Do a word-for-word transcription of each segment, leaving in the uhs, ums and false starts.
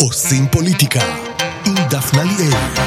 עושים פוליטיקה עם דפנה ליאל.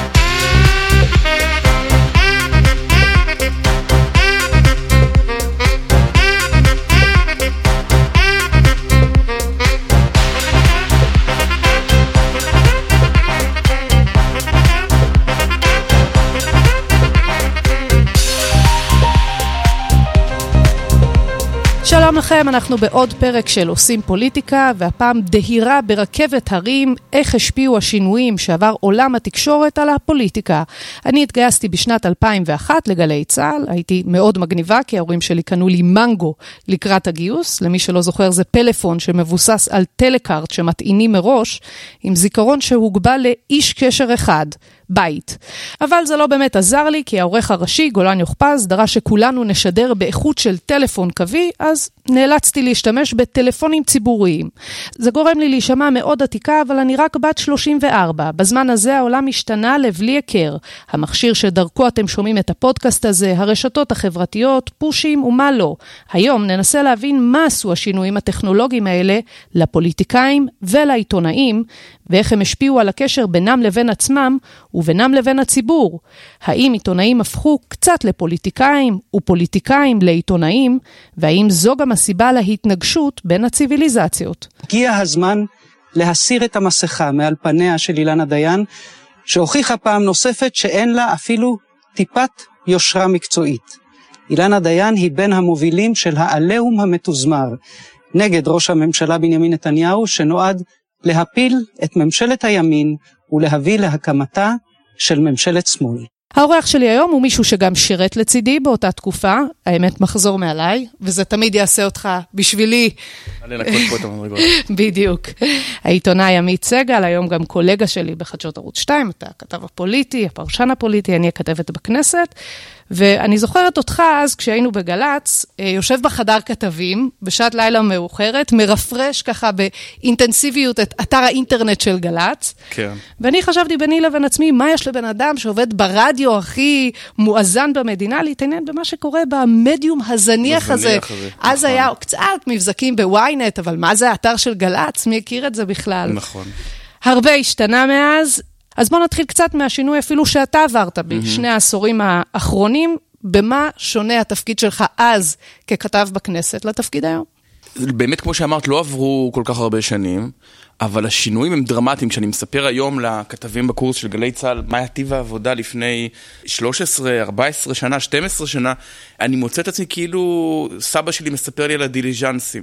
שלום לכם, אנחנו בעוד פרק של עושים פוליטיקה, והפעם דהירה ברכבת הרים, איך השפיעו השינויים שעבר עולם התקשורת על הפוליטיקה. אני התגייסתי בשנת אלפיים ואחת לגלי צה"ל, הייתי מאוד מגניבה, כי ההורים שלי קנו לי מנגו לקראת הגיוס. למי שלא זוכר, זה פלאפון שמבוסס על טלקארט שמטעינים מראש, עם זיכרון שהוגבל לאיש קשר אחד. בית. אבל זה לא באמת עזר לי, כי העורך הראשי, גולן יוחפז, דרש שכולנו נשדר באיכות של טלפון קווי, אז נאלצתי להשתמש בטלפונים ציבוריים. זה גורם לי להישמע מאוד עתיקה, אבל אני רק בת שלושים וארבע. בזמן הזה העולם השתנה לבלי הכר. המכשיר שדרכו אתם שומעים את הפודקאסט הזה, הרשתות החברתיות, פושים ומה לא. היום ננסה להבין מה עשו השינויים הטכנולוגיים האלה לפוליטיקאים ולעיתונאים, ואיך הם השפיעו על הקשר בינם לבין עצמם ובינם לבין הציבור. האם עיתונאים הפכו קצת לפוליטיקאים ופוליטיקאים לעיתונאים, והאם זו גם הסיבה להתנגשות בין הציביליזציות? הגיע הזמן להסיר את המסכה מעל פניה של אילנה דיין, שהוכיחה פעם נוספת שאין לה אפילו טיפת יושרה מקצועית. אילנה דיין היא בין המובילים של העליהום המתוזמר נגד ראש הממשלה בנימין נתניהו, שנועד להפיל את ממשלת הימין ולהביא להקמתה של ממשלת שמאל. האורח שלי היום הוא מישהו שגם שירת לצידי באותה תקופה, האמת מחזור מעליי, וזה תמיד יעשה אותך בשבילי. לנקות פה את המדרגות. בדיוק. העיתונאי עמית סגל, היום גם קולגה שלי בחדשות ערוץ שתיים, אתה הכתב הפוליטי, הפרשן הפוליטי, אני הכתבת בכנסת, ואני זוכרת אותך אז, כשהיינו בגלץ, יושב בחדר כתבים, בשעת לילה מאוחרת, מרפרש ככה באינטנסיביות את אתר האינטרנט של גלץ, כן. ואני חשבתי ביני לבין עצמי, מה יש לבן אדם שעובד ברדיו הכי מואזן במדינה, להתעניין במה שקורה במדיום הזניח הזה. הזה. אז נכון. היה קצת מבזקים בוויינט, אבל מה זה האתר של גלץ? מי הכיר את זה בכלל? נכון. הרבה השתנה מאז. אז בוא נתחיל קצת מהשינוי אפילו שאתה עברת בשני העשורים האחרונים, במה שונה התפקיד שלך אז ככתב בכנסת לתפקיד היום? באמת, כמו שאמרת, לא עברו כל כך הרבה שנים, אבל השינויים הם דרמטיים. כשאני מספר היום לכתבים בקורס של גלי צה"ל, מה היה טיב העבודה לפני שלוש עשרה, ארבע עשרה שנה, שתים עשרה שנה, אני מוצא את עצמי כאילו סבא שלי מספר לי על הדיליז'נסים.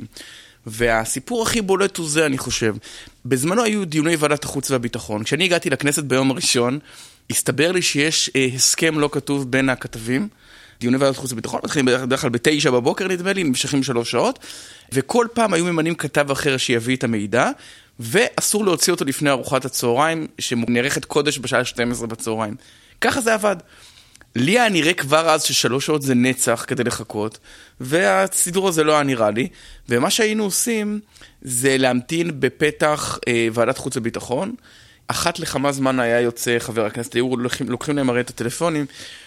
והסיפור הכי בולט הוא זה, אני חושב. בזמנו היו דיוני ועדת החוץ והביטחון. כשאני הגעתי לכנסת ביום הראשון, הסתבר לי שיש אה, הסכם לא כתוב בין הכתבים. דיוני ועדת החוץ והביטחון מתחילים בדרך כלל בתשע בבוקר, נדמה לי, נמשכים שלוש שעות, וכל פעם היו ממנים כתב אחר שיביא את המידע, ואסור להוציא אותו לפני ארוחת הצהריים, שנערכת קודש בשעה שתים עשרה בצהריים. ככה זה עבד. לי היה נראה כבר אז ששלוש שעות זה נצח כדי לחכות, והסידור הזה לא היה נראה לי, ומה שהיינו עושים זה להמתין בפתח אה, ועדת חוץ וביטחון. אחת לכמה זמן היה יוצא חבר הכנסת, היו לוקחים, לוקחים להם הרי את הטלפונים,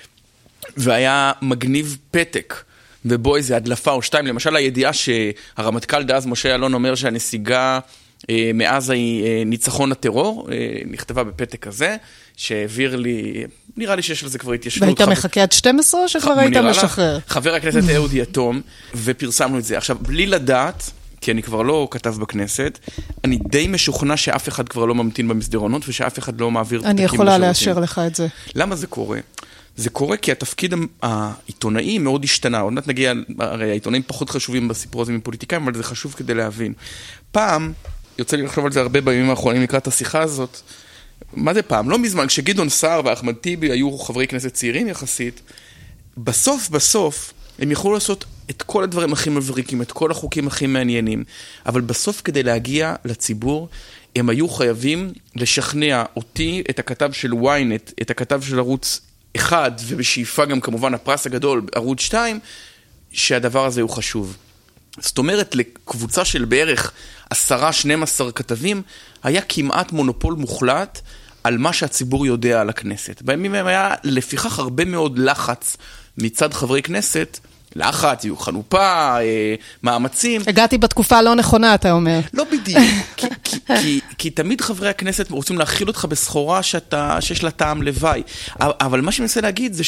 והיה מגניב פתק, ובו איזו הדלפה או שתיים, למשל הידיעה שהרמטכ"ל דאז משה אלון אומר שהנסיגה אה, מאז היא אה, ניצחון הטרור, אה, נכתבה בפתק הזה, שהעביר לי, נראה לי שיש לזה כבר התיישנות. והיית מחכה עד שתים עשרה או שכבר היית משחרר? חבר הכנסת אהוד יתום, ופרסמנו את זה. עכשיו, בלי לדעת, כי אני כבר לא כתב בכנסת, אני די משוכנע שאף אחד כבר לא ממתין במסדרונות, ושאף אחד לא מעביר תקים אני יכולה לאשר לך את זה. למה זה קורה? זה קורה כי התפקיד העיתונאי מאוד השתנה. עוד מעט נגיע, הרי העיתונאים פחות חשובים בסיפור הזה מפוליטיקאים, אבל זה חשוב כדי להבין. פעם, יוצא לי לחשוב על זה הרבה בימים האחרונים לקראת השיחה הזאת, מה זה פעם? לא מזמן, כשגדעון סער ואחמד טיבי היו חברי כנסת צעירים יחסית, בסוף בסוף הם יכולו לעשות את כל הדברים הכי מבריקים, את כל החוקים הכי מעניינים, אבל בסוף כדי להגיע לציבור, הם היו חייבים לשכנע אותי, את הכתב של וויינט, את הכתב של ערוץ אחד, ובשאיפה גם כמובן הפרס הגדול, ערוץ שתיים, שהדבר הזה הוא חשוב. זאת אומרת, לקבוצה של בערך עשרה, שנים עשר כתבים, היה כמעט מונופול מוחלט על מה שהציבור יודע על הכנסת. בימים הם היה לפיכך הרבה מאוד לחץ מצד חברי כנסת לחץ, יהיו חנופה, מאמצים. הגעתי בתקופה לא נכונה, אתה אומר. לא בדיוק, כי, כי, כי, כי תמיד חברי הכנסת רוצים להכיל אותך בסחורה שאתה, שיש לה טעם לוואי. אבל מה שאני מנסה להגיד זה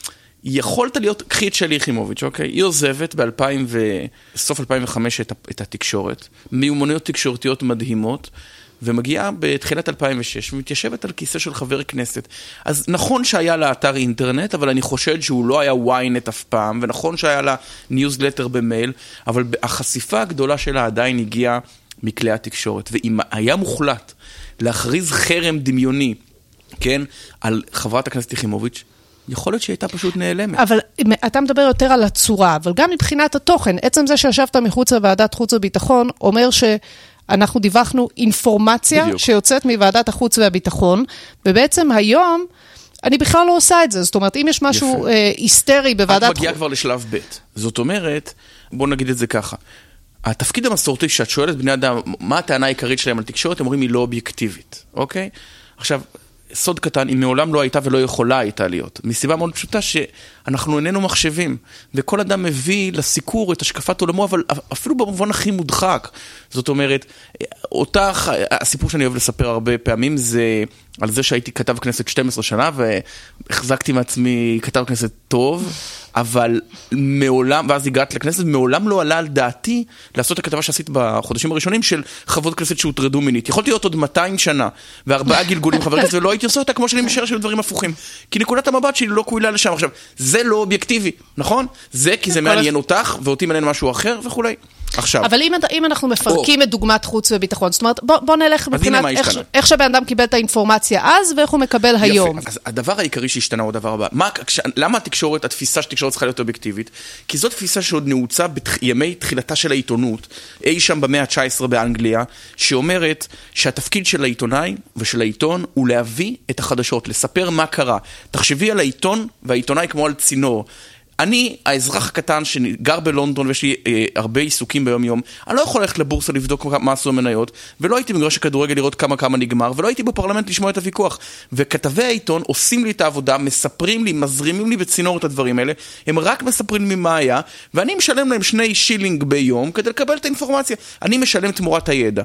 שיכולת להיות, קחי את שלי יחימוביץ', אוקיי? היא עוזבת ב-אלפיים וסוף אלפיים וחמש את, את התקשורת, מיומנויות תקשורתיות מדהימות, ומגיעה בתחילת אלפיים ושש, ומתיישבת על כיסא של חבר כנסת. אז נכון שהיה לה אתר אינטרנט, אבל אני חושד שהוא לא היה וויינט אף פעם, ונכון שהיה לה ניוזלטר במייל, אבל החשיפה הגדולה שלה עדיין הגיעה מכלי התקשורת. ואם היה מוחלט להכריז חרם דמיוני, כן, על חברת הכנסת יחימוביץ', יכול להיות שהייתה פשוט נעלמת. אבל אתה מדבר יותר על הצורה, אבל גם מבחינת התוכן, עצם זה שישבת מחוץ לוועדת חוץ וביטחון, אומר ש... אנחנו דיווחנו אינפורמציה בדיוק. שיוצאת מוועדת החוץ והביטחון, ובעצם היום אני בכלל לא עושה את זה. זאת אומרת, אם יש משהו אה, היסטרי בוועדת... את מגיעה כבר לשלב ב'. זאת אומרת, בוא נגיד את זה ככה, התפקיד המסורתי שאת שואלת בני אדם, מה הטענה העיקרית שלהם על תקשורת, הם אומרים היא לא אובייקטיבית, אוקיי? עכשיו, סוד קטן, היא מעולם לא הייתה ולא יכולה הייתה להיות. מסיבה מאוד פשוטה שאנחנו איננו מחשבים, וכל אדם מביא לסיקור את השקפת עולמו, אבל אפילו במובן הכי מודחק. זאת אומרת, אותך, הסיפור שאני אוהב לספר הרבה פעמים, זה על זה שהייתי כתב כנסת שתים עשרה שנה, והחזקתי מעצמי כתב כנסת טוב, אבל מעולם, ואז הגעת לכנסת, מעולם לא עלה על דעתי לעשות את הכתבה שעשית בחודשים הראשונים של חברות כנסת שהוטרדו מינית. יכולתי להיות עוד מאתיים שנה, וארבעה גלגולים חבר כנסת, ולא הייתי עושה אותה כמו שאני משער של דברים הפוכים. כי נקודת המבט שלי לא קוילה לשם. עכשיו, זה לא אובייקטיבי, נכון? זה כי זה מעניין אותך, ואותי מעניין משהו אחר וכולי. עכשיו. אבל אם, אם אנחנו מפרקים או. את דוגמת חוץ וביטחון, זאת אומרת, בוא, בוא נלך מבחינת איך, איך שבן אדם קיבל את האינפורמציה אז, ואיך הוא מקבל יפה. היום. אז הדבר העיקרי שהשתנה הוא הדבר הבא. מה, כש, למה התקשורת, התפיסה שתקשורת צריכה להיות אובייקטיבית? כי זאת תפיסה שעוד נעוצה בימי תחילתה של העיתונות, אי שם במאה ה-תשע עשרה באנגליה, שאומרת שהתפקיד של העיתונאי ושל העיתון הוא להביא את החדשות, לספר מה קרה. תחשבי על העיתון והעיתונאי כמו על צינור. אני, האזרח הקטן שגר בלונדון ויש לי אה, הרבה עיסוקים ביום יום, אני לא יכול ללכת לבורסה לבדוק מה עשו המניות, ולא הייתי במגרש הכדורגל לראות כמה כמה נגמר, ולא הייתי בפרלמנט לשמוע את הוויכוח. וכתבי העיתון עושים לי את העבודה, מספרים לי, מזרימים לי בצינור את הדברים האלה, הם רק מספרים לי מה היה, ואני משלם להם שני שילינג ביום כדי לקבל את האינפורמציה. אני משלם תמורת הידע.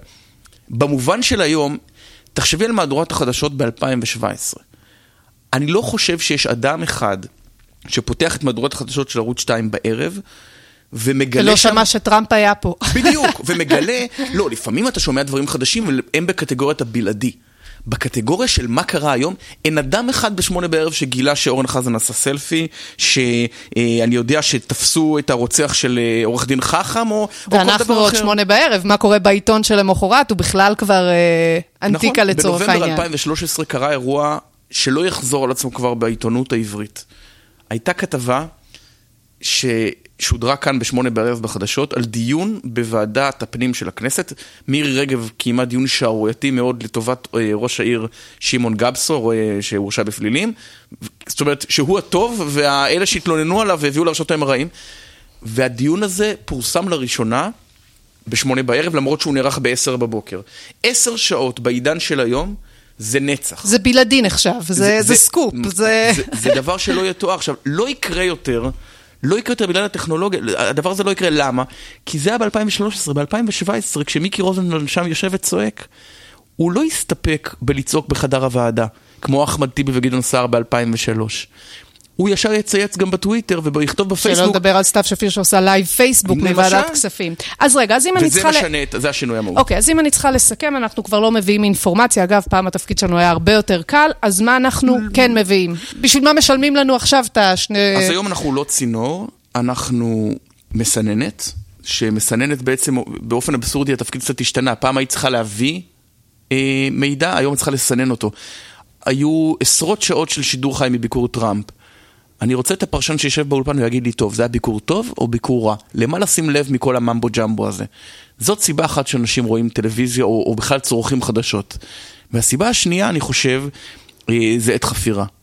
במובן של היום, תחשבי על מהדורת החדשות ב-אלפיים שבע עשרה. אני לא חושב שיש אדם אחד שפותח את מהדורת החדשות של ערוץ שתיים בערב, ומגלה ולא שם... שמע שטראמפ היה פה. בדיוק, ומגלה, לא, לפעמים אתה שומע דברים חדשים, הם בקטגוריית הבלעדי. בקטגוריה של מה קרה היום, אין אדם אחד בשמונה בערב שגילה שאורן חזן עשה סלפי, שאני יודע שתפסו את הרוצח של עורך דין חכם, או, או כל דבר אחר. ואנחנו עוד שמונה בערב, מה קורה בעיתון של המחרת, הוא בכלל כבר אה, אנטיקה נכון, לצורך העניין. בנובמבר אלפיים ושלוש עשרה קרה אירוע שלא יחזור על עצמו כבר בעיתונות העברית. הייתה כתבה ששודרה כאן בשמונה בערב בחדשות על דיון בוועדת הפנים של הכנסת. מירי רגב קיימה דיון שערורייתי מאוד לטובת ראש העיר שמעון גבסו, שהורשע בפלילים. זאת אומרת שהוא הטוב והאלה שהתלוננו עליו והביאו לרשתות הרעים. והדיון הזה פורסם לראשונה בשמונה בערב, למרות שהוא נערך בעשר בבוקר. עשר שעות בעידן של היום, זה נצח. זה בלעדי נחשב, זה, זה, זה, זה סקופ. זה... זה, זה דבר שלא יתואר. עכשיו, לא יקרה יותר, לא יקרה יותר בגלל הטכנולוגיה, הדבר הזה לא יקרה. למה? כי זה היה ב-אלפיים ושלוש עשרה, ב-אלפיים שבע עשרה, כשמיקי רוזנבלום שם יושב וצועק, הוא לא יסתפק בלצעוק בחדר הוועדה, כמו אחמד טיבי וגדעון סער ב-אלפיים ושלוש. הוא ישר יצייץ גם בטוויטר ויכתוב בפייסבוק. שלא לדבר על סתיו שפיר שעושה לייב פייסבוק מוועדת כספים. אז רגע, אז אם אני צריכה... וזה משנה, זה השינוי המהות. אוקיי, אז אם אני צריכה לסכם, אנחנו כבר לא מביאים אינפורמציה. אגב, פעם התפקיד שלנו היה הרבה יותר קל, אז מה אנחנו כן מביאים? בשביל מה משלמים לנו עכשיו את השני... אז היום אנחנו לא צינור, אנחנו מסננת, שמסננת בעצם באופן אבסורדי, התפקיד קצת השתנה. פעם היית צריכה להביא אה, מידע, היום צריכה לסנן אותו. היו עשרות שעות של שידור חי מביקור טראמפ. אני רוצה את הפרשן שישב באולפן ויגיד לי, טוב, זה היה ביקור טוב או ביקור רע? למה לשים לב מכל הממבו ג'מבו הזה? זאת סיבה אחת שאנשים רואים טלוויזיה או, או בכלל צורכים חדשות. והסיבה השנייה, אני חושב, זה עת חפירה.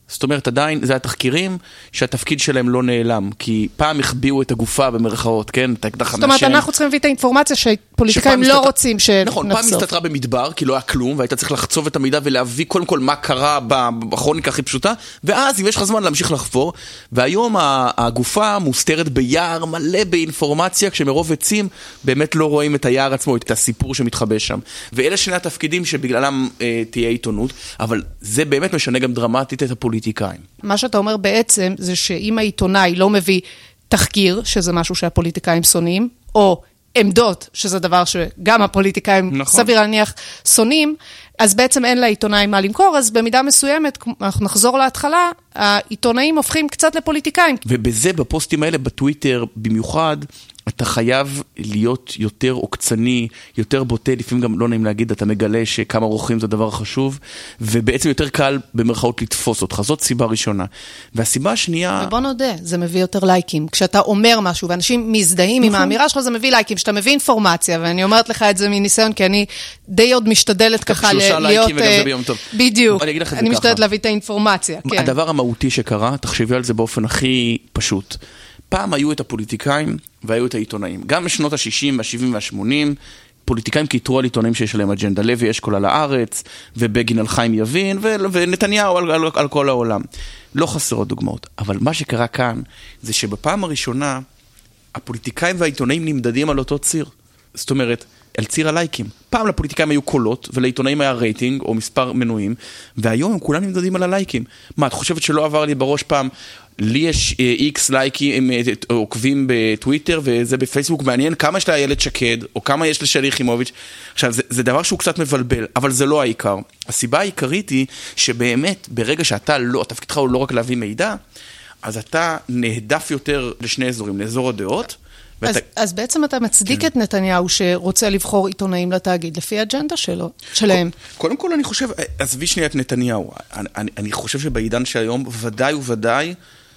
זאת אומרת, עדיין זה התחקירים שהתפקיד שלהם לא נעלם, כי פעם החביאו את הגופה במרכאות, כן? זאת אומרת, אנחנו צריכים להביא את האינפורמציה שפוליטיקאים לא רוצים שנחשוף. נכון, פעם הסתתרה במדבר, כי לא היה כלום, והיית צריך לחצוב את המידע ולהביא קודם כל מה קרה בכרוניקה הכי פשוטה, ואז אם יש לך זמן להמשיך לחפור, והיום הגופה מוסתרת ביער מלא באינפורמציה, כשמרוב עצים באמת לא רואים את היער עצמו, את הסיפור שמתחבא שם. ואלה שני התפקידים שבגללם אה, תהיה עיתונות, אבל זה באמת משנה גם דרמטית את הפוליטיקאים. מה שאתה אומר בעצם זה שאם העיתונאי לא מביא תחקיר, שזה משהו שהפוליטיקאים שונאים, או עמדות, שזה דבר שגם הפוליטיקאים נכון. סביר להניח שונאים, אז בעצם אין לעיתונאי מה למכור, אז במידה מסוימת, אנחנו נחזור להתחלה, העיתונאים הופכים קצת לפוליטיקאים. ובזה, בפוסטים האלה, בטוויטר, במיוחד, אתה חייב להיות יותר עוקצני, יותר בוטה, לפעמים גם לא נעים להגיד, אתה מגלה שכמה רוחים זה דבר חשוב, ובעצם יותר קל במרכאות לתפוס אותך, זאת סיבה ראשונה. והסיבה השנייה... ובוא נודה, זה מביא יותר לייקים. כשאתה אומר משהו, ואנשים מזדהים עם האמירה שלך, זה מביא לייקים. כשאתה מביא אינפורמציה, ואני אומרת לך את זה מניסיון, כי אני די עוד משתדלת ככה להיות... שלושה לייקים וגם זה ביום טוב. בדיוק. אני משתדלת להביא את האינפורמציה. הדבר המהותי שקרה, תחשבי על זה באופן הכי פשוט. פעם היו את הפוליטיקאים והיו את העיתונאים. גם בשנות ה-שישים, ה-שבעים וה-שמונים, פוליטיקאים קיטרו על עיתונאים שיש להם אג'נדה. לוי אשכול על הארץ, ובגין על חיים יבין, ו- ונתניהו על, על, על כל העולם. לא חסרות דוגמאות. אבל מה שקרה כאן, זה שבפעם הראשונה, הפוליטיקאים והעיתונאים נמדדים על אותו ציר. זאת אומרת, על ציר הלייקים. פעם לפוליטיקאים היו קולות, ולעיתונאים היה רייטינג, או מספר מנויים, והיום הם כולם נמדדים על הלייקים. מה, את חושבת שלא עבר לי בראש פעם, לי יש איקס לייקים עוקבים בטוויטר וזה בפייסבוק, מעניין כמה יש לאיילת שקד או כמה יש לשלי יחימוביץ'. עכשיו זה, זה דבר שהוא קצת מבלבל, אבל זה לא העיקר. הסיבה העיקרית היא שבאמת ברגע שאתה לא, התפקידך הוא לא רק להביא מידע, אז אתה נהדף יותר לשני אזורים, לאזור הדעות. אז, ואתה... אז בעצם אתה מצדיק כן. את נתניהו שרוצה לבחור עיתונאים לתאגיד לפי האג'נדה שלו, שלהם. קודם כל אני חושב, עזבי שנייה את נתניהו, אני, אני, אני חושב שבעידן שהיום ודאי וודאי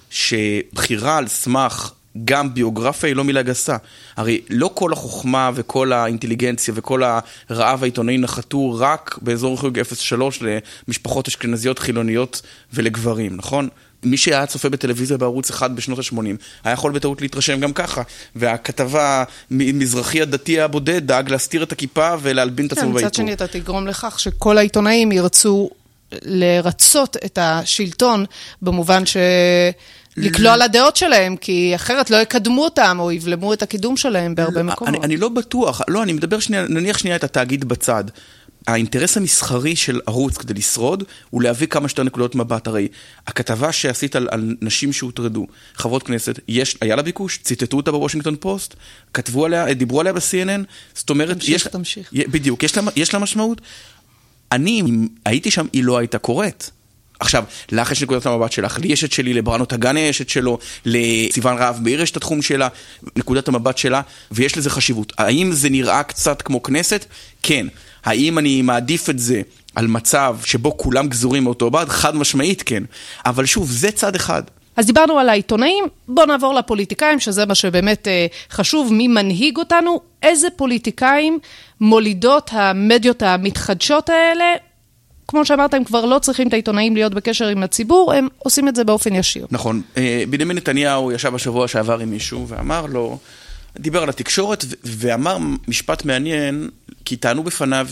שבחירה על סמך גם ביוגרפיה היא לא מילה גסה. הרי לא כל החוכמה וכל האינטליגנציה וכל הרעב העיתונאי נחתו רק באזור חוג אפס שלוש למשפחות אשכנזיות חילוניות ולגברים, נכון? מי שהיה צופה בטלוויזיה בערוץ אחד בשנות ה-שמונים, היה יכול בטעות להתרשם גם ככה. והכתבה מזרחי הדתי הבודד דאג להסתיר את הכיפה ולהלבין את עצמו בעיתור. מצד שני, אתה תגרום לכך שכל העיתונאים ירצו לרצות את השלטון, במובן ש... לקלוע לדעות שלהם, כי אחרת לא יקדמו אותם, או יבלמו את הקידום שלהם בהרבה מקומות. אני, אני לא בטוח, לא, אני מדבר שנייה, נניח שנייה את התאגיד בצד. האינטרס המסחרי של ערוץ כדי לשרוד, הוא להביא כמה שתי נקודות מבט. הרי הכתבה שעשית על, על נשים שהוטרדו, חברות כנסת, יש, היה לה ביקוש, ציטטו אותה בוושינגטון פוסט, כתבו עליה, דיברו עליה ב-סי אן אן, זאת אומרת, תמשיך, יש, תמשיך. בדיוק, יש לה, יש לה משמעות. אני, אם הייתי שם, היא לא הייתה קוראת. עכשיו, לך יש נקודת המבט שלך, לי יש את שלי, לבראנו תגני יש את שלו, לסיוון רעב מאיר יש את התחום שלה, נקודת המבט שלה, ויש לזה חשיבות. האם זה נראה קצת כמו כנסת? כן. האם אני מעדיף את זה על מצב שבו כולם גזורים מאותו בד? חד משמעית כן. אבל שוב, זה צד אחד. אז דיברנו על העיתונאים, בואו נעבור לפוליטיקאים, שזה מה שבאמת אה, חשוב, מי מנהיג אותנו, איזה פוליטיקאים מולידות המדיות המתחדשות האלה, כמו שאמרת, הם כבר לא צריכים את העיתונאים להיות בקשר עם הציבור, הם עושים את זה באופן ישיר. נכון. בנימין נתניהו ישב בשבוע שעבר עם מישהו, ואמר לו, דיבר על התקשורת, ואמר משפט מעניין, כי טענו בפניו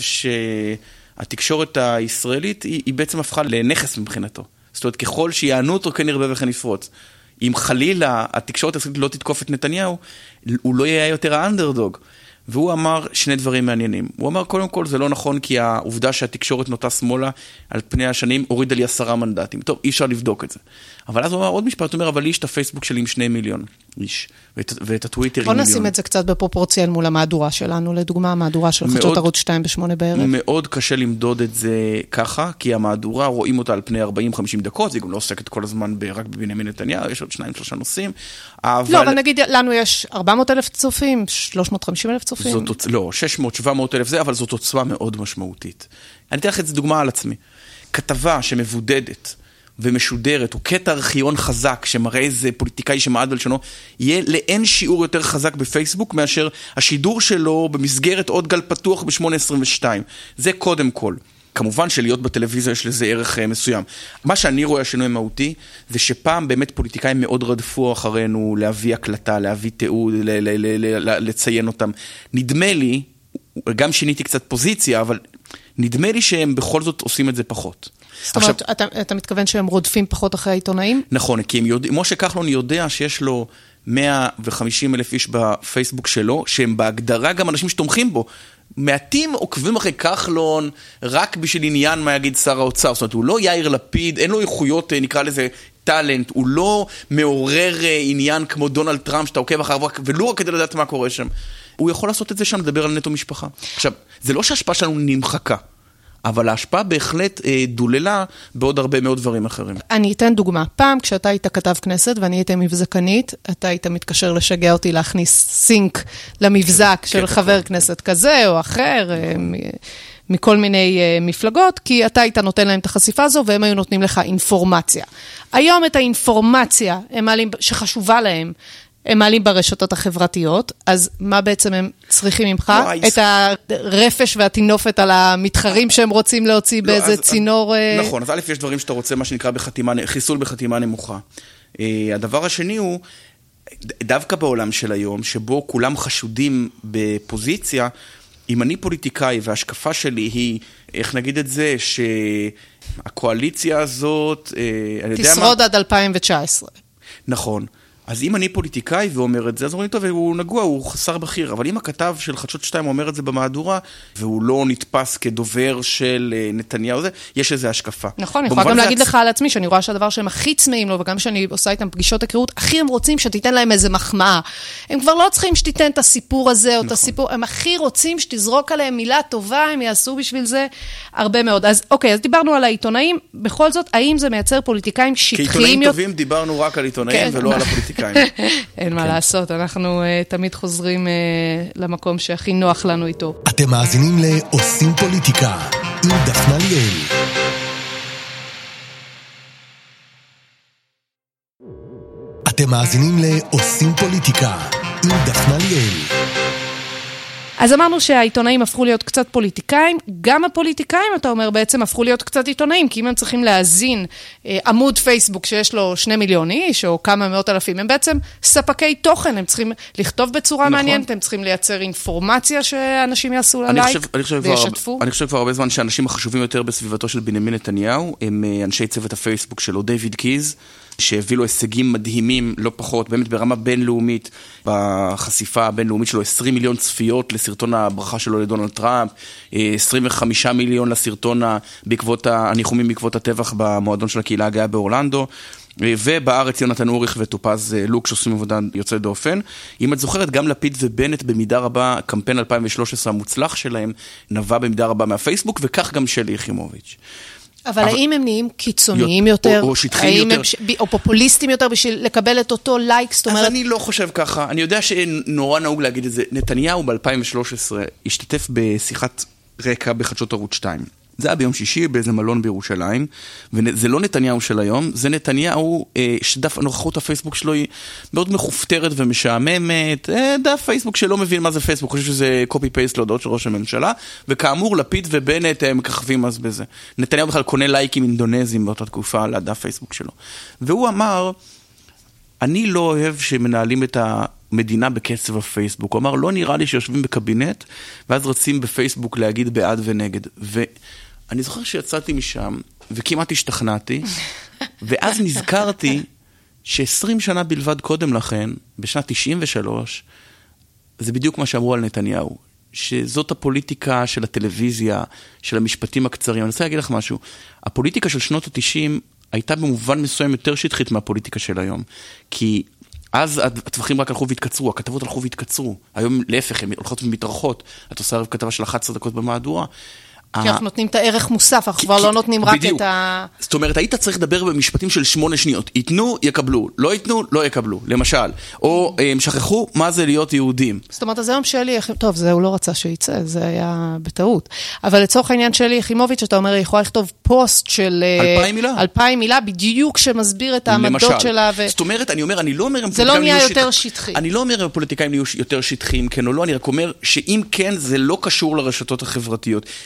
שהתקשורת הישראלית היא, היא בעצם הפכה לנכס מבחינתו. זאת אומרת, ככל שיענו אותו, כן ירבה וכן יפרוץ. אם חלילה התקשורת הישראלית לא תתקוף את נתניהו, הוא לא יהיה יותר האנדרדוג. והוא אמר שני דברים מעניינים. הוא אמר, קודם כל, זה לא נכון, כי העובדה שהתקשורת נוטה שמאלה על פני השנים, הורידה לי עשרה מנדטים. טוב, אי אפשר לבדוק את זה. אבל אז הוא אמר עוד משפט, הוא אומר, אבל לי יש את הפייסבוק שלי עם שני מיליון איש, ואת, ואת הטוויטר עם מיליון. בוא נשים את זה קצת בפרופורציה מול המהדורה שלנו, לדוגמה, המהדורה של חדשות ערוץ שתיים בשמונה בערב. מאוד קשה למדוד את זה ככה, כי המהדורה רואים אותה על פני ארבעים חמישים דקות, זה גם לא עוסקת כל הזמן רק בבנימין נתניהו, יש עוד שניים, שלושה נושאים. אבל... לא, אבל נגיד, לנו יש ארבע מאות אלף צופים, שלוש מאות וחמישים אלף צופים. זאת, לא, שש מאות שבע מאות אלף זה, אבל זאת עוצמה מאוד משמעותית. אני אתן לך את זה דוגמה על עצמי. כתבה שמבודדת ומשודרת, הוא קטע ארכיון חזק שמראה איזה פוליטיקאי שמעד בלשונו, יהיה לאין שיעור יותר חזק בפייסבוק מאשר השידור שלו במסגרת עוד גל פתוח ב-שמונה עשרים ושתיים. זה קודם כל. כמובן שלהיות בטלוויזיה יש לזה ערך מסוים. מה שאני רואה השינוי מהותי, זה שפעם באמת פוליטיקאים מאוד רדפו אחרינו להביא הקלטה, להביא תיעוד, לציין אותם. נדמה לי, גם שיניתי קצת פוזיציה, אבל נדמה לי שהם בכל זאת עושים את זה פחות. זאת אומרת, אתה, אתה מתכוון שהם רודפים פחות אחרי העיתונאים? נכון, כי יודע, משה כחלון יודע שיש לו מאה וחמישים אלף איש בפייסבוק שלו, שהם בהגדרה גם אנשים שתומכים בו. מעטים עוקבים אחרי כחלון רק בשביל עניין מה יגיד שר האוצר. זאת אומרת, הוא לא יאיר לפיד, אין לו איכויות, נקרא לזה טלנט, הוא לא מעורר עניין כמו דונלד טראמפ, שאתה עוקב אחריו, ולא רק כדי לדעת מה קורה שם. הוא יכול לעשות את זה שם, לדבר על נטו משפחה. עכשיו, זה לא שההשפעה שלנו נמחקה, אבל ההשפעה בהחלט אה, דוללה בעוד הרבה מאוד דברים אחרים. אני אתן דוגמה. פעם כשאתה היית כתב כנסת ואני הייתה מבזקנית, אתה היית מתקשר לשגע אותי להכניס סינק למבזק של חבר כנסת כזה או אחר, אה, מכל מיני אה, מפלגות, כי אתה היית נותן להם את החשיפה הזו והם היו נותנים לך אינפורמציה. היום את האינפורמציה הם מעלים, שחשובה להם, הם מעלים ברשתות החברתיות, אז מה בעצם הם צריכים ממך? לא, את הרפש והתינופת על המתחרים שהם רוצים להוציא לא, באיזה אז, צינור... נכון, אז א' יש דברים שאתה רוצה, מה שנקרא בחתימה, חיסול בחתימה נמוכה. הדבר השני הוא, דווקא בעולם של היום, שבו כולם חשודים בפוזיציה, אם אני פוליטיקאי וההשקפה שלי היא, איך נגיד את זה, שהקואליציה הזאת... תשרוד עד אלפיים תשע עשרה. נכון. אז אם אני פוליטיקאי ואומר את זה, אז אומרים, טוב, הוא נגוע, הוא חסר בכיר. אבל אם הכתב של חדשות שתיים אומר את זה במהדורה, והוא לא נתפס כדובר של נתניהו, זה, יש איזו השקפה. נכון, אני יכולה גם להגיד לך על עצמי, שאני רואה שהדבר שהם הכי צמאים לו, וגם שאני עושה איתם פגישות הכירות, הכי הם רוצים שתיתן להם איזה מחמאה. הם כבר לא צריכים שתיתן את הסיפור הזה, או את הסיפור, הם הכי רוצים שתזרוק עליהם מילה טובה, הם יעשו בשביל זה הרבה מאוד. אז אוקיי, אז דיברנו על העיתונאים, בכל זאת, האם זה מייצר פוליטיקאים שטחיים? כעיתונאים טובים דיברנו רק על עיתונאים ולא על הפוליטיקאים. אין מה לעשות, אנחנו תמיד חוזרים למקום שהכי נוח לנו איתו. אתם מאזינים לעושים פוליטיקה עם דפנה ליאל. אתם מאזינים לעושים פוליטיקה עם דפנה ליאל. אז אמרנו שהעיתונאים הפכו להיות קצת פוליטיקאים, גם הפוליטיקאים, אתה אומר, בעצם הפכו להיות קצת עיתונאים, כי אם הם צריכים להזין אה, עמוד פייסבוק שיש לו שני מיליון איש, או כמה מאות אלפים, הם בעצם ספקי תוכן, הם צריכים לכתוב בצורה נכון. מעניינת, הם צריכים לייצר אינפורמציה שאנשים יעשו לה לייק וישתפו. אני חושב כבר הרבה זמן שהאנשים החשובים יותר בסביבתו של בנימין נתניהו, הם אנשי צוות הפייסבוק שלו, דיוויד קיז, שהביא לו הישגים מדהימים, לא פחות, באמת ברמה בינלאומית, בחשיפה הבינלאומית שלו, עשרים מיליון צפיות לסרטון הברכה שלו לדונלד טראמפ, עשרים וחמישה מיליון לסרטון בעקבות הניחומים בעקבות הטבח במועדון של הקהילה הגאה באורלנדו, ובארץ יונתן אוריך וטופז לוק שעושים עבודה יוצא דופן. אם את זוכרת, גם לפיד ובנט במידה רבה, קמפיין אלפיים ושלוש עשרה המוצלח שלהם, נבע במידה רבה מהפייסבוק, וכך גם שלי יחימוביץ'. אבל האם הם נהיים קיצוניים יותר? או שטחיים יותר? או פופוליסטים יותר בשביל לקבל את אותו לייק? אז אני לא חושב ככה. אני יודע שנורא נהוג להגיד את זה. נתניהו ב-אלפיים ושלוש עשרה השתתף בשיחת רקע בחדשות ערוץ שתיים. זה היה ביום שישי באיזה מלון בירושלים, וזה לא נתניהו של היום, זה נתניהו שדף הנוכחות הפייסבוק שלו היא מאוד מחופתרת ומשעממת, דף פייסבוק שלא מבין מה זה פייסבוק, חושב שזה קופי פייסט להודעות של ראש הממשלה, וכאמור לפיד ובנט הם מככבים אז בזה. נתניהו בכלל קונה לייקים אינדונזיים באותה תקופה על הדף פייסבוק שלו. והוא אמר, אני לא אוהב שמנהלים את המדינה בקצב הפייסבוק. הוא אמר, לא נראה לי שיושבים בקבינט, ואז רצים בפייסבוק להגיד בעד ונגד. ואני זוכר שיצאתי משם, וכמעט השתכנעתי, ואז נזכרתי ש-עשרים שנה בלבד קודם לכן, בשנת תשעים ושלוש, זה בדיוק מה שאמרו על נתניהו, שזאת הפוליטיקה של הטלוויזיה, של המשפטים הקצרים. אני רוצה להגיד לך משהו, הפוליטיקה של שנות ה-תשעים הייתה במובן מסוים יותר שטחית מהפוליטיקה של היום, כי אז הטווחים רק הלכו והתקצרו, הכתבות הלכו והתקצרו, היום להפך, הן הולכות ומתארכות, את עושה כתבה של אחת עשרה דקות במהדורה, כי אנחנו נותנים את הערך מוסף, אנחנו כבר לא נותנים רק את ה... זאת אומרת, היית צריך לדבר במשפטים של שמונה שניות. ייתנו, יקבלו. לא ייתנו, לא יקבלו. למשל. או הם שכחו מה זה להיות יהודים. זאת אומרת, אז היום שלי, טוב, זה הוא לא רצה שייצא, זה היה בטעות. אבל לצורך העניין שלי, יחימוביץ', אתה אומר, היא יכולה לכתוב פוסט של... אלפיים מילה. אלפיים מילה, בדיוק שמסביר את העמדות שלה. זאת אומרת, אני אומר, אני לא אומר... זה לא נהיה יותר שטחי. אני לא אומר, פוליטיקאים יהיו יותר שטחיים, כן או לא, אני רק אומר שאם כן, זה לא קשור לרשתות החברתיות. להפך.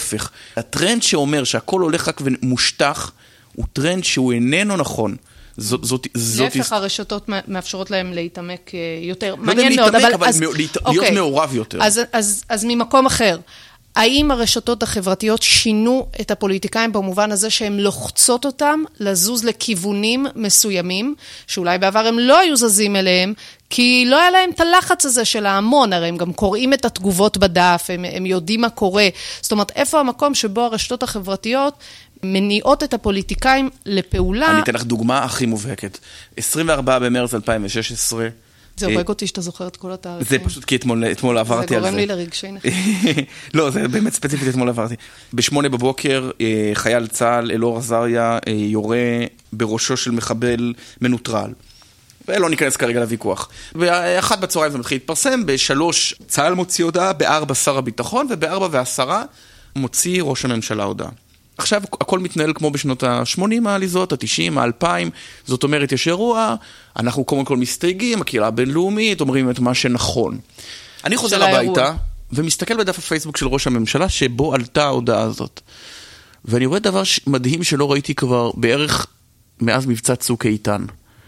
ההפך. הטרנד שאומר שהכל הולך רק ומושטח, הוא טרנד שהוא איננו נכון. זאת, זאת, זאת... להפך, הרשתות מאפשרות להם להתעמק יותר. לא יודע אם להתעמק, אבל להיות מעורב יותר. אז, אז, אז ממקום אחר. האם הרשתות החברתיות שינו את הפוליטיקאים במובן הזה שהן לוחצות אותם לזוז לכיוונים מסוימים, שאולי בעבר הם לא היו זזים אליהם, כי לא היה להם את הלחץ הזה של ההמון, הרי הם גם קוראים את התגובות בדף, הם, הם יודעים מה קורה. זאת אומרת, איפה המקום שבו הרשתות החברתיות מניעות את הפוליטיקאים לפעולה? אני אתן לך דוגמה הכי מובהקת. עשרים וארבעה במרץ אלפיים ושש עשרה, זה הורג אותי שאתה זוכר את כל התאריכים. זה פשוט כי אתמול, אתמול עברתי על זה. זה גורם לי לרגשי נחת. לא, זה באמת ספציפית אתמול עברתי. בשמונה בבוקר, חייל צה"ל, אלאור עזריה, יורה בראשו של מחבל מנוטרל. ולא ניכנס כרגע לוויכוח. באחת בצהריים זה מתחיל להתפרסם, בשלוש צה"ל מוציא הודעה, בארבע שר הביטחון, ובארבע ועשרה מוציא ראש הממשלה הודעה. עכשיו הכל מתנהל כמו בשנות ה-שמונים העליזות, ה-תשעים, ה-אלפיים, זאת אומרת יש אירוע, אנחנו קודם כל מסתייגים, הקהילה הבינלאומית, אומרים את מה שנכון. אני חוזר הביתה ומסתכל בדף הפייסבוק של ראש הממשלה שבו עלתה ההודעה הזאת. ואני רואה דבר מדהים שלא ראיתי כבר בערך מאז מבצע צוק איתן.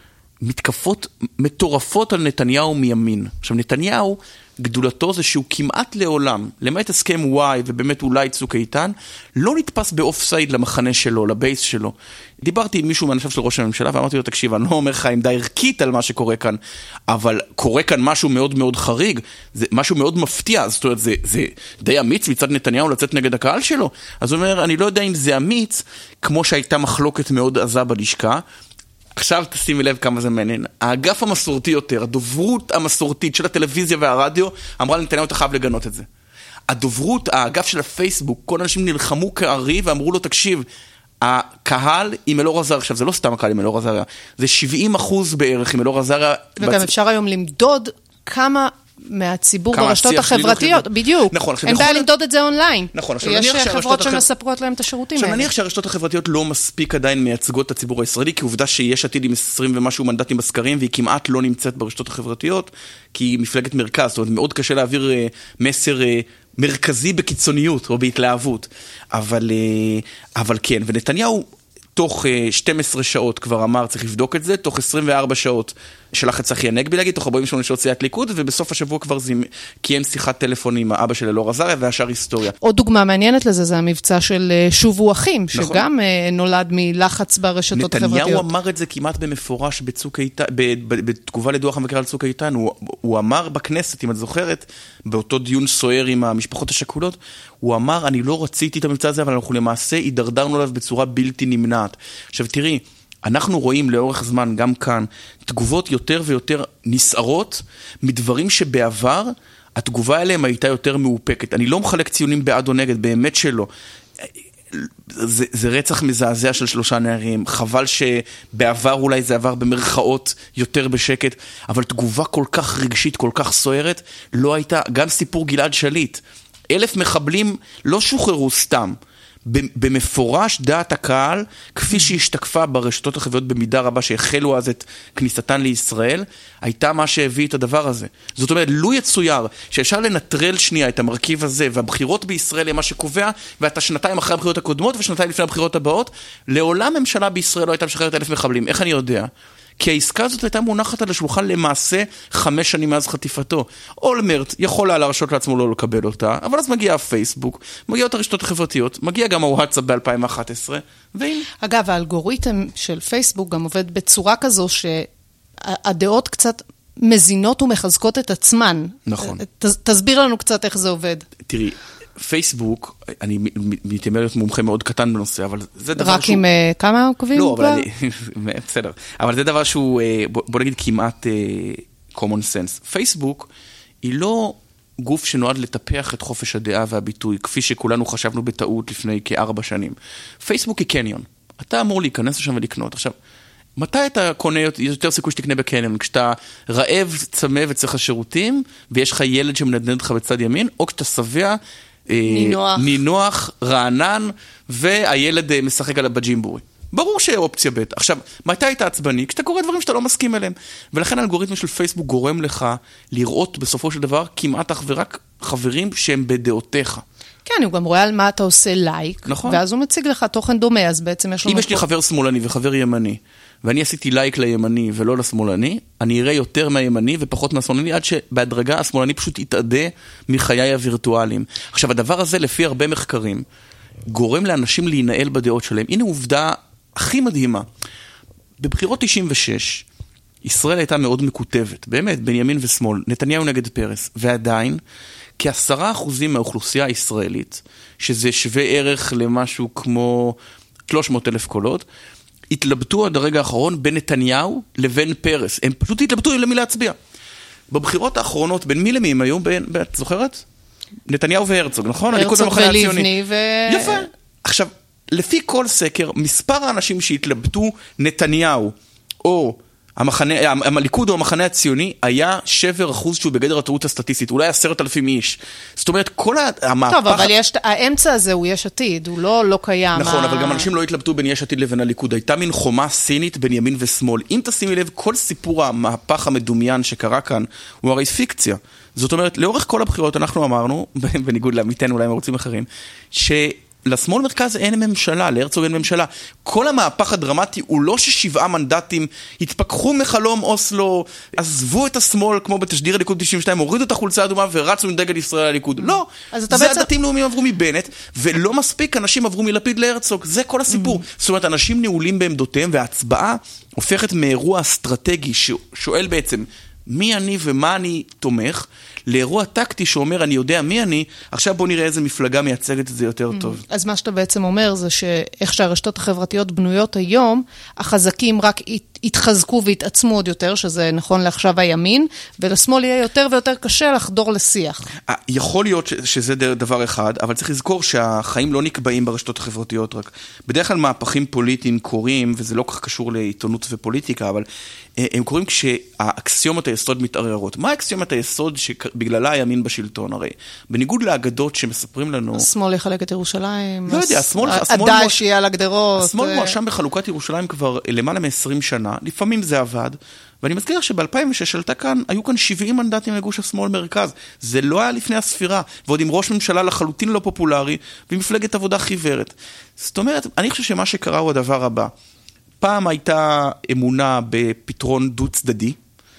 מתקפות מטורפות על נתניהו מימין. עכשיו נתניהו, גדולתו זה שהוא כמעט לעולם, למעט הסכם וואי ובאמת אולי צוק איתן, לא נתפס באופסייד למחנה שלו, לבייס שלו. דיברתי עם מישהו מהנשב של ראש הממשלה ואמרתי לו, תקשיב, אני לא אומר לך עמדה ערכית על מה שקורה כאן, אבל קורה כאן משהו מאוד מאוד חריג, זה משהו מאוד מפתיע, זאת אומרת, זה, זה די אמיץ מצד נתניהו לצאת נגד הקהל שלו. אז הוא אומר, אני לא יודע אם זה אמיץ, כמו שהייתה מחלוקת מאוד עזה בלשכה, עכשיו תשימי לב כמה זה מעניין. האגף המסורתי יותר, הדוברות המסורתית של הטלוויזיה והרדיו, אמרה לנתניהו, אתה חייב לגנות את זה. הדוברות, האגף של הפייסבוק, כל אנשים נלחמו כארי ואמרו לו, תקשיב, הקהל עם אלאור עזריה, עכשיו זה לא סתם הקהל עם אלאור עזריה, זה שבעים אחוז בערך עם אלאור עזריה. וגם בצ... אפשר היום למדוד כמה מהציבור ברשתות החברתיות, בדיוק. נכון, אין בעיה למדוד את זה אונליין. נכון, יש חברות שמספרות להם את השירותים האלה. עכשיו נניח שהרשתות החברתיות לא מספיק עדיין מייצגות את הציבור הישראלי, כי עובדה שיש עתיד עם עשרים ומשהו מנדטים בסקרים, והיא כמעט לא נמצאת ברשתות החברתיות, כי היא מפלגת מרכז, זאת אומרת, מאוד קשה להעביר מסר מרכזי בקיצוניות או בהתלהבות. אבל, אבל כן, ונתניהו תוך שתים עשרה שעות כבר אמר, צריך לבדוק את זה, תוך עשרים וארבע שעות שלח את צחי הנגבי להגיד, תוך ארבעים ושמונה שעות סיעת ליכוד, ובסוף השבוע כבר קיים שיחת טלפון עם האבא של אלאור עזריה, והשאר היסטוריה. עוד דוגמה מעניינת לזה, זה המבצע של שובו אחים, שגם נולד מלחץ ברשתות החברתיות. נתניהו אמר את זה כמעט במפורש בצוק איתן, בתגובה לדוח המבקר על צוק איתן, הוא אמר בכנסת, אם את זוכרת, באותו דיון סוער עם המשפחות השכולות, הוא אמר, אני לא רציתי את המבצע הזה, אבל אנחנו למעשה הידרדרנו עליו בצורה בלתי נמנעת. עכשיו תראי, אנחנו רואים לאורך זמן, גם כאן, תגובות יותר ויותר נסערות, מדברים שבעבר, התגובה אליהם הייתה יותר מאופקת. אני לא מחלק ציונים בעד או נגד, באמת שלא. זה, זה רצח מזעזע של שלושה נערים, חבל שבעבר אולי זה עבר במרכאות יותר בשקט, אבל תגובה כל כך רגשית, כל כך סוערת, לא הייתה, גם סיפור גלעד שליט. אלף מחבלים לא שוחררו סתם. במפורש דעת הקהל, כפי שהשתקפה ברשתות החברתיות במידה רבה שהחלו אז את כניסתן לישראל, הייתה מה שהביא את הדבר הזה. זאת אומרת, לו יצויר שאפשר לנטרל שנייה את המרכיב הזה, והבחירות בישראל הם מה שקובע, ואתה שנתיים אחרי הבחירות הקודמות ושנתיים לפני הבחירות הבאות, לעולם ממשלה בישראל לא הייתה משחררת אלף מחבלים. איך אני יודע? כי העסקה הזאת הייתה מונחת על השולחן למעשה חמש שנים מאז חטיפתו. אולמרט יכול היה להרשות לעצמו לא לקבל אותה, אבל אז מגיע הפייסבוק, מגיע את הרשתות החברתיות, מגיע גם הוואטסאפ ב-אלפיים ואחת עשרה, והנה. אגב, האלגוריתם של פייסבוק גם עובד בצורה כזו שהדעות קצת מזינות ומחזקות את עצמן. נכון. ת, תסביר לנו קצת איך זה עובד. תראי, פייסבוק, אני מתיימר להיות מומחה מאוד קטן בנושא, אבל זה דבר רק שהוא... רק עם uh, כמה עוקבים? לא, אבל אני... בסדר. אבל זה דבר שהוא, בוא, בוא נגיד, כמעט uh, common sense. פייסבוק היא לא גוף שנועד לטפח את חופש הדעה והביטוי, כפי שכולנו חשבנו בטעות לפני כארבע שנים. פייסבוק היא קניון. אתה אמור להיכנס לשם ולקנות. עכשיו, מתי אתה קונה, יותר סיכוי שתקנה בקניון? כשאתה רעב, צמא וצריך לשירותים, ויש לך ילד שמנדנד לך בצד ימין, או כשאתה שבע, נינוח. נינוח, רענן, והילד משחק עליו בג'ימבורי. ברור שאופציה ב'. עכשיו, מתי היית עצבני? כשאתה קורא דברים שאתה לא מסכים אליהם. ולכן האלגוריתם של פייסבוק גורם לך לראות בסופו של דבר כמעט אך ורק חברים שהם בדעותיך. כן, הוא גם רואה על מה אתה עושה לייק, נכון. ואז הוא מציג לך תוכן דומה, אז בעצם יש לו... אם יש לי חבר שמאלני וחבר ימני, ואני עשיתי לייק לימני ולא לשמאלני, אני אראה יותר מהימני ופחות מהשמאלני, עד שבהדרגה השמאלני פשוט יתעדה מחיי הווירטואליים. עכשיו, הדבר הזה, לפי הרבה מחקרים, גורם לאנשים להינעל בדעות שלהם. הנה עובדה הכי מדהימה. בבחירות תשעים ושש, ישראל הייתה מאוד מקוטבת, באמת, בין ימין ושמאל, נתניהו נגד פרס, ועדיין, כעשרה אחוזים מהאוכלוסייה הישראלית, שזה שווה ערך למשהו כמו שלוש מאות אלף קולות, התלבטו עד הרגע האחרון בין נתניהו לבין פרס. הם פשוט התלבטו למי להצביע. בבחירות האחרונות, בין מי למי הם היו? את זוכרת? נתניהו והרצוג, נכון? הרצוג ולבני ו... יפה. עכשיו, לפי כל סקר, מספר האנשים שהתלבטו נתניהו, או המחנה, הליכוד או המחנה הציוני, היה שבר אחוז שהוא בגדר הטעות הסטטיסטית, אולי עשרת אלפים איש. זאת אומרת, כל המהפך... טוב, אבל יש, האמצע הזה הוא יש עתיד, הוא לא, לא קיים. נכון, אבל גם אנשים לא התלבטו בין יש עתיד לבין הליכוד. הייתה מין חומה סינית בין ימין ושמאל. אם תשימי לב, כל סיפור המהפך המדומיין שקרה כאן, הוא הרי פיקציה. זאת אומרת, לאורך כל הבחירות אנחנו אמרנו, בניגוד לעמיתנו, אולי מרוצים אחרים, ש... לשמאל מרכז אין ממשלה, להרצוג אין ממשלה. כל המהפך הדרמטי הוא לא ששבעה מנדטים התפכחו מחלום אוסלו, עזבו את השמאל כמו בתשדיר הליכוד תשעים ושתיים, הורידו את החולצה האדומה ורצו עם דגל ישראל לליכוד. לא, זה בעצם... הדתיים לאומיים עברו מבנט, ולא מספיק אנשים עברו מלפיד להרצוג. זה כל הסיפור. זאת אומרת, אנשים נעולים בעמדותיהם, וההצבעה הופכת מאירוע אסטרטגי ששואל בעצם מי אני ומה אני תומך, לאירוע טקטי שאומר, אני יודע מי אני, עכשיו בוא נראה איזה מפלגה מייצגת את זה יותר טוב. אז מה שאתה בעצם אומר זה שאיך שהרשתות החברתיות בנויות היום, החזקים רק יתחזקו ויתעצמו עוד יותר, שזה נכון לעכשיו הימין, ולשמאל יהיה יותר ויותר קשה לחדור לשיח. יכול להיות שזה דבר אחד, אבל צריך לזכור שהחיים לא נקבעים ברשתות החברתיות רק. בדרך כלל מהפכים פוליטיים קורים, וזה לא כך קשור לעיתונות ופוליטיקה, אבל הם קוראים כשהאקסיומות היסוד מתערערות. מה האקסיומות היסוד שבגללה הימין בשלטון? הרי בניגוד לאגדות שמספרים לנו... השמאל יחלק את ירושלים. לא יודע, השמאל... הדש יהיה על הגדרות. השמאל מואשם בחלוקת ירושלים כבר למעלה מ-עשרים שנה, לפעמים זה עבד, ואני מזכיר שב-אלפיים ושש עלתה כאן, היו כאן שבעים מנדטים לגוש השמאל מרכז. זה לא היה לפני הספירה, ועוד עם ראש ממשלה לחלוטין לא פופולרי, ומפלגת עבודה חיוורת. זאת אומרת, אני חושב שמה שקרה הוא הדבר הבא. פעם הייתה אמונה בפתרון דו צדדי,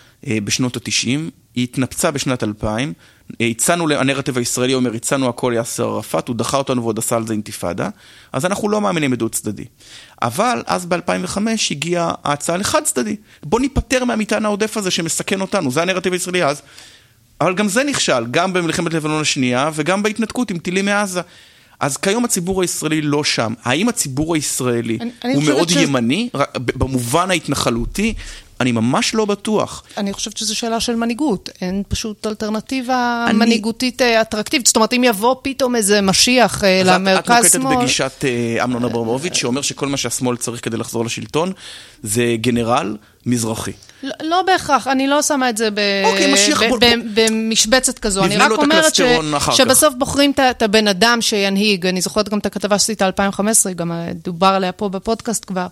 בשנות ה-תשעים, היא התנפצה בשנת אלפיים, הצענו, הנרטיב הישראלי אומר, הצענו הכל יאסר ערפאת, הוא דחה אותנו ועוד עשה על זה אינתיפאדה, אז אנחנו לא מאמינים בדו צדדי. אבל אז ב-אלפיים וחמש הגיעה ההצעה לחד צדדי. בוא ניפטר מהמטען העודף הזה שמסכן אותנו, זה הנרטיב הישראלי אז. אבל גם זה נכשל, גם במלחמת לבנון השנייה, וגם בהתנתקות עם טילים מעזה. אז כיום הציבור הישראלי לא שם. האם הציבור הישראלי אני, הוא אני מאוד ש... ימני, במובן ההתנחלותי? אני ממש לא בטוח. אני חושבת שזו שאלה של מנהיגות. אין פשוט אלטרנטיבה אני... מנהיגותית אטרקטיבית. זאת אומרת, אם יבוא פתאום איזה משיח למרכז את שמאל... את נוקטת בגישת אמנון אברמוביץ' שאומר שכל מה שהשמאל צריך כדי לחזור לשלטון, זה גנרל מזרחי. לא, לא בהכרח, אני לא שמה את זה ב... אוקיי, משיח, ב... בוא, ב... במשבצת כזו. אני רק אומרת ש... שבסוף בוחרים את הבן אדם שינהיג. אני זוכרת גם את הכתבה שעשית אלפיים וחמש עשרה, גם דובר עליה פה בפודקאסט כבר,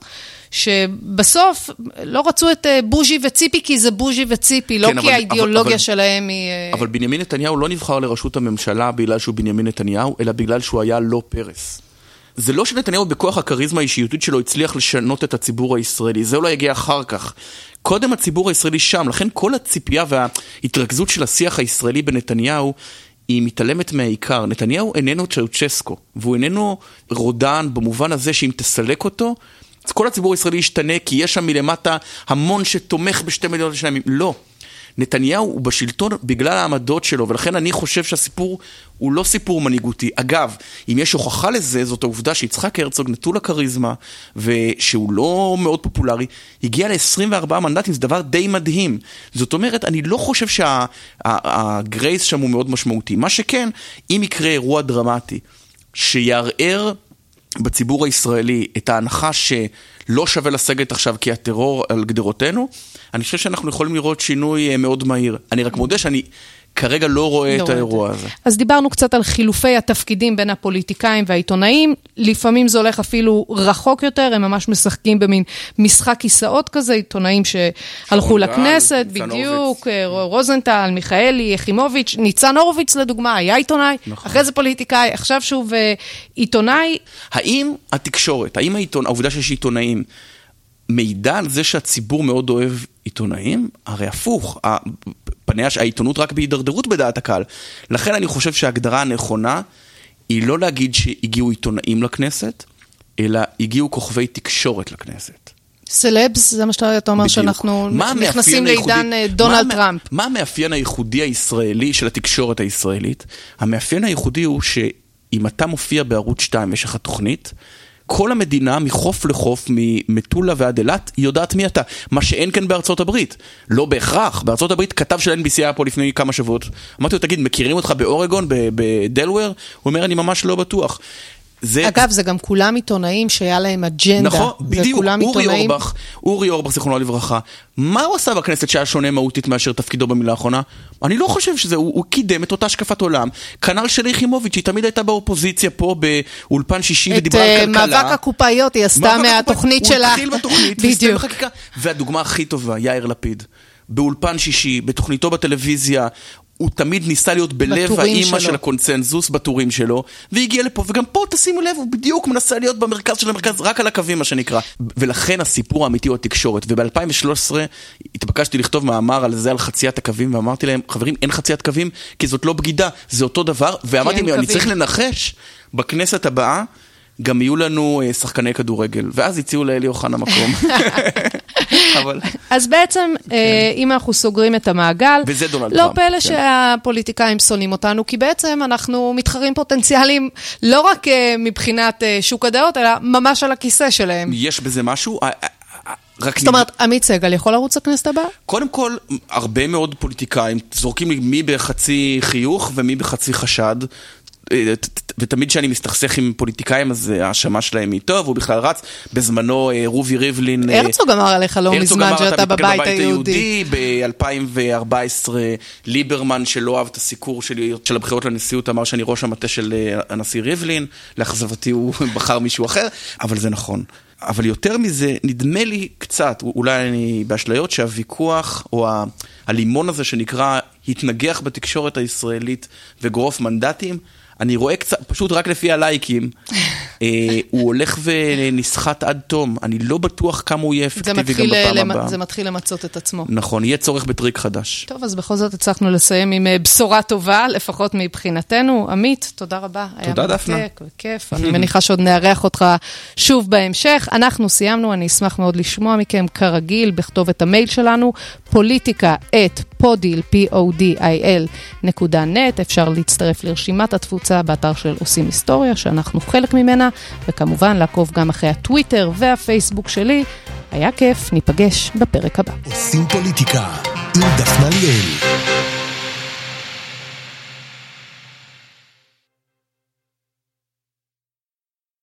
שבסוף לא רצו את בוז'י וציפי, כי זה בוז'י וציפי, לא כן, כי אבל, האידיאולוגיה אבל, שלהם היא... אבל בנימין נתניהו לא נבחר לראשות הממשלה בגלל שהוא בנימין נתניהו, אלא בגלל שהוא היה לא פרס. זה לא שנתניהו בכוח הקריזמה האישיותית שלו הצליח לשנות את הציבור הישראלי, זה אולי יגיע אחר כך. קודם הציבור הישראלי שם, לכן כל הציפייה וההתרכזות של השיח הישראלי בנתניהו היא מתעלמת מהעיקר. נתניהו איננו צ'אוצ'סקו, והוא איננו רודן במובן הזה שאם תסלק אותו, אז כל הציבור הישראלי ישתנה, כי יש שם מלמטה המון שתומך בשתי מדינות לשניים. לא. נתניהו הוא בשלטון בגלל העמדות שלו, ולכן אני חושב שהסיפור הוא לא סיפור מנהיגותי. אגב, אם יש הוכחה לזה, זאת העובדה שיצחק הרצוג נטול הקריזמה, ושהוא לא מאוד פופולרי, הגיע ל-עשרים וארבעה מנדטים, זה דבר די מדהים. זאת אומרת, אני לא חושב שהגרייס שם הוא מאוד משמעותי. מה שכן, אם יקרה אירוע דרמטי, שיערער בציבור הישראלי את ההנחה שלא שווה לסגת עכשיו כי הטרור על גדרותינו, אני חושב שאנחנו יכולים לראות שינוי מאוד מהיר. אני רק מודה שאני כרגע לא רואה לא את האירוע הזה. אז דיברנו קצת על חילופי התפקידים בין הפוליטיקאים והעיתונאים, לפעמים זה הולך אפילו רחוק יותר, הם ממש משחקים במין משחק כיסאות כזה, עיתונאים שהלכו לכנסת, בדיוק, רוזנטל, מיכאלי, יחימוביץ', ניצן הורוביץ לדוגמה, היה עיתונאי, אחרי זה פוליטיקאי, עכשיו שוב עיתונאי. האם התקשורת, האם העובדה שיש עיתונאים, מידע על זה שהציבור מאוד אוהב עיתונאים? הרי הפוך, פניה העיתונות רק בהידרדרות בדעת הקהל. לכן אני חושב שההגדרה הנכונה היא לא להגיד שהגיעו עיתונאים לכנסת, אלא הגיעו כוכבי תקשורת לכנסת. סלבס, זה מה שאתה אומר שאנחנו נכנסים לעידן דונלד טראמפ. מה המאפיין הייחודי הישראלי של התקשורת הישראלית? המאפיין הייחודי הוא שאם אתה מופיע בערוץ שתיים, יש לך תוכנית, כל המדינה, מחוף לחוף, ממטולה ועד אילת, היא יודעת מי אתה. מה שאין כאן בארצות הברית. לא בהכרח. בארצות הברית כתב של אן בי סי היה פה לפני כמה שבועות. אמרתי לו, תגיד, מכירים אותך באורגון, בדלוור? הוא אומר, אני ממש לא בטוח. זה... אגב, זה גם כולם עיתונאים שהיה להם אג'נדה. נכון, בדיוק. אורי עיתונאים... אורבך, אורי אורבך, זיכרונו לברכה. מה הוא עשה בכנסת שהיה שונה מהותית מאשר תפקידו במילה האחרונה? אני לא חושב שזה, הוא, הוא קידם את אותה השקפת עולם. כנ"ל של יחימוביץ', היא תמיד הייתה באופוזיציה פה באולפן שישי ודיברה על כלכלה. את מאבק הקופאיות, היא עשתה מהתוכנית שלה. הוא התחיל בתוכנית, והסתיים בחקיקה. והדוגמה הכי טובה, יאיר לפיד. באולפן שישי, בתוכניתו בטלוויזיה, הוא תמיד ניסה להיות בלב האימא של הקונצנזוס בטורים שלו, והגיע לפה, וגם פה תשימו לב, הוא בדיוק מנסה להיות במרכז של המרכז, רק על הקווים מה שנקרא. ולכן הסיפור האמיתי הוא התקשורת. וב-אלפיים ושלוש עשרה התבקשתי לכתוב מאמר על זה, על חציית הקווים, ואמרתי להם, חברים, אין חציית קווים, כי זאת לא בגידה, זה אותו דבר, ואמרתי להם, אני צריך לנחש, בכנסת הבאה, גם יהיו לנו שחקני כדורגל, ואז הציעו לאלי אוחנה מקום. אז בעצם, אם אנחנו סוגרים את המעגל, לא פלא שהפוליטיקאים שונאים אותנו, כי בעצם אנחנו מתחרים פוטנציאליים, לא רק מבחינת שוק הדעות, אלא ממש על הכיסא שלהם. יש בזה משהו? זאת אומרת, עמית סגל יכול לרוץ לכנסת הבאה? קודם כל, הרבה מאוד פוליטיקאים זורקים לי מי בחצי חיוך ומי בחצי חשד, ותמיד שאני מסתכסך עם פוליטיקאים, אז ההאשמה שלהם היא טוב, הוא בכלל רץ. בזמנו רובי ריבלין... הרצוג אמר עליך לא מזמן שאתה בבית היהודי. ב-אלפיים וארבע עשרה ליברמן שלא אהב את הסיקור שלי, של הבחירות לנשיאות, אמר שאני ראש המטה של הנשיא ריבלין, לאכזבתי הוא בחר מישהו אחר, אבל זה נכון. אבל יותר מזה, נדמה לי קצת, אולי אני באשליות, שהוויכוח, או הלימון הזה שנקרא, התנגח בתקשורת הישראלית וגורף מנדטים, אני רואה קצת, פשוט רק לפי הלייקים, הוא הולך ונסחט עד תום. אני לא בטוח כמה הוא יהיה אפקטיבי גם בפעם הבאה. זה מתחיל למצות את עצמו. נכון, יהיה צורך בטריק חדש. טוב, אז בכל זאת הצלחנו לסיים עם בשורה טובה, לפחות מבחינתנו. עמית, תודה רבה. תודה דפנה. היה מרתק וכיף. אני מניחה שעוד נארח אותך שוב בהמשך. אנחנו סיימנו, אני אשמח מאוד לשמוע מכם כרגיל, בכתוב את המייל שלנו, פוליטיקה את פודיל, פי או די איי אל נקודה נט. אפשר להצטרף לרשימת התפוצה באתר של עושים היסטוריה, שאנחנו חלק ממנה, וכמובן לעקוב גם אחרי הטוויטר והפייסבוק שלי. היה כיף, ניפגש בפרק הבא. עושים פוליטיקה עם דפנה ליאל.